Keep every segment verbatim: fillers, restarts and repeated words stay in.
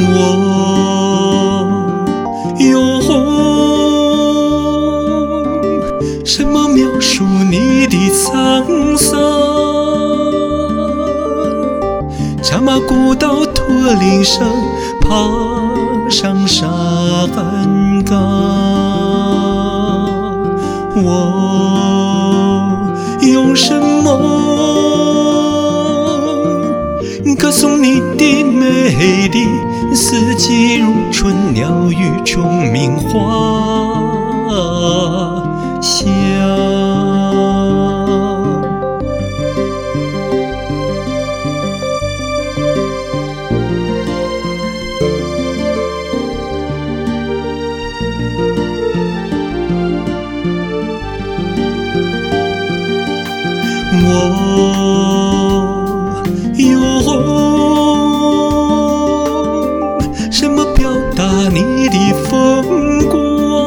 我用什么描述你的沧桑？扎马古道驼铃声，爬上山岗。我用什么歌颂你的美丽？四季如春，鸟语虫鸣花香。我用什么表达你的风光？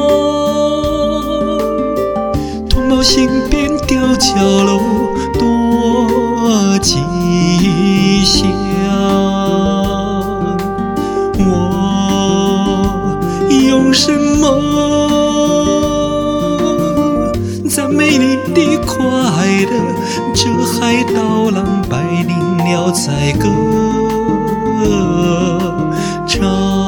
同胞心边吊桥楼多吉祥。我用什么赞美你的快乐？这海盗狼百灵鸟在歌唱。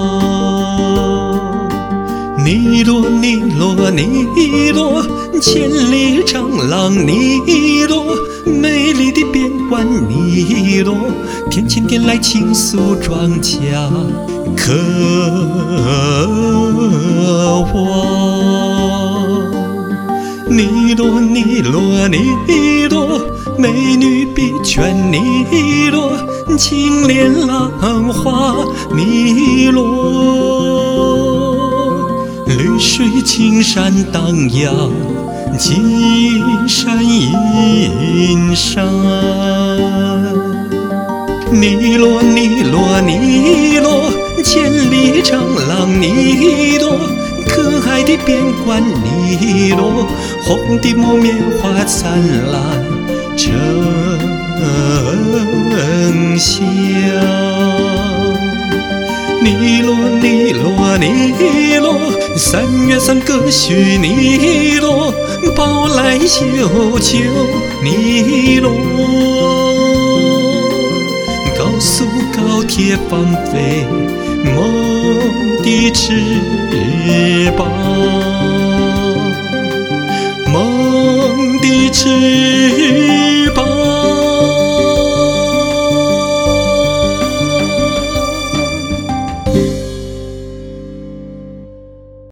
尼罗尼罗尼罗，千里长廊尼罗，美丽的边关尼罗，天前天来倾诉庄稼渴望。尼罗尼罗尼罗，美女比全尼罗，青莲浪花尼罗，绿水青山荡漾，金山银山。尼罗尼罗尼罗，千里长廊尼罗，可爱的边关尼罗，红的木棉花灿烂成香。尼罗尼罗尼罗，三月三歌许尼罗，宝来绣球尼罗，高速高铁放飞梦的翅膀，梦的翅